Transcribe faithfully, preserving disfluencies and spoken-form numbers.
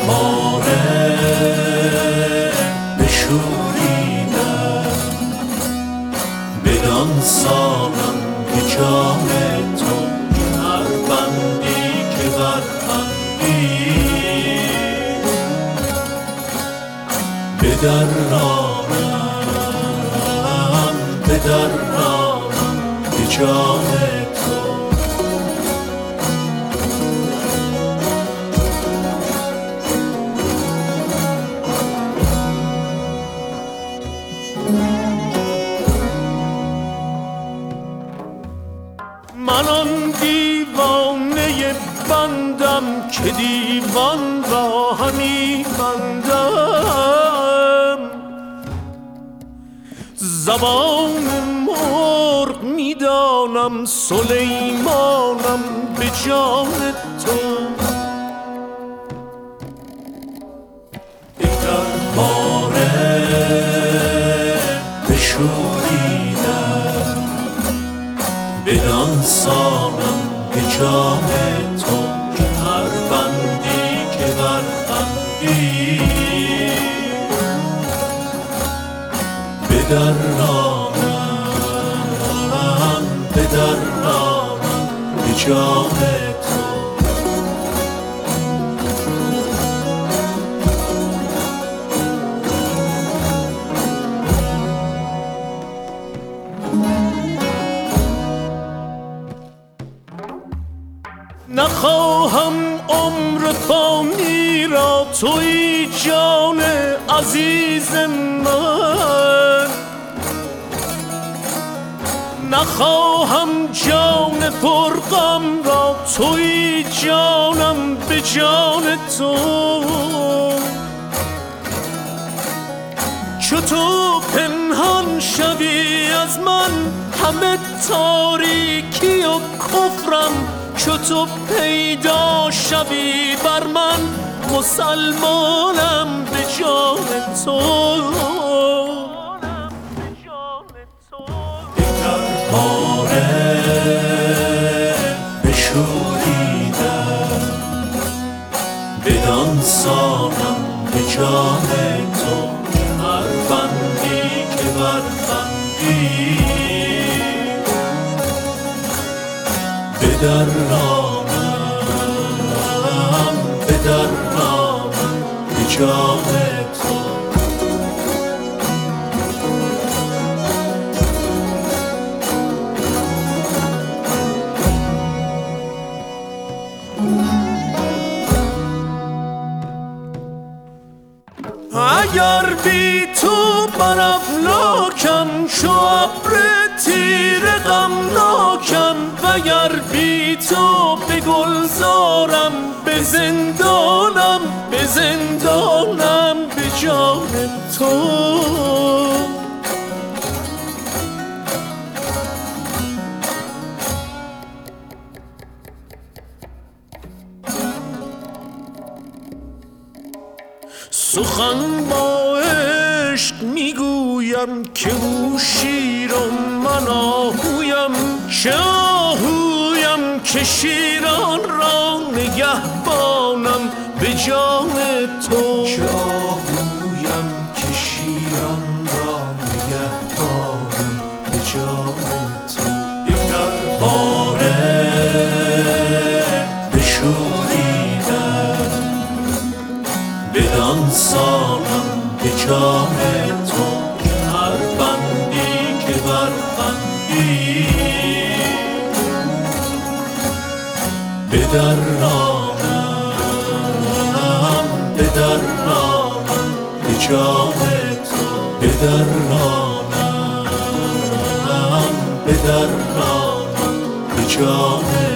پاره بشوریدم، بدان سالم به جان تو هر بندی که بربندی بدرانم بدرانم به جان تو. من آن دیوانه بندم که دیوان را همی بندم، زبان مرغ میدانم سلیمانم به جان تو. دگر باره بشوریدم، بدان سالم به جان تو که هر بندی که بربندی بدرانم بدرانم به جان تو. نخواهم عمر فانی را توی جان عزیز من، نخواهم جان پرغم را توی جانم به جان تو. چو تو پنهان شوی از من همه تاریکی و کفرم، چو تو پیدا شوی بر من مسلمانم به جان تو. دگر باره بشوریدم، بدان سالم به جان تو هر بندی که بربندی بدرانم بدرانم به جان تو. اگر بی تو بر افلاکم چو ابر تیره غمناکم، وگر بی تو به گلزارم به زندانم به زندانم به جان تو. سخن با عشق میگویم که او شیر و من آهویم، که آهویم که شیران را نگهبانم به جان تو. که آهویم که شیران را نگهبانم به جان تو. دگر باره بشوریدم، بدان سالم به جان تو هر بندی که بربندی بدرانم بدرانم به جان تو. بدرانم بدرانم به جان